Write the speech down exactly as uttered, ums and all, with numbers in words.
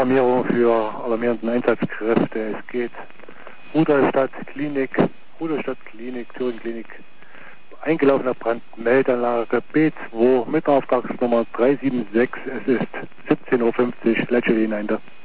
Alarmierung für alarmierenden Einsatzkräfte. Es geht Rudolstadt Klinik, Rudolstadt Klinik, Thüringen Klinik, eingelaufener Brandmeldeanlage B zwei mit Auftragsnummer drei sieben sechs. Es ist siebzehn Uhr fünfzig, Ledgerlinie hinein.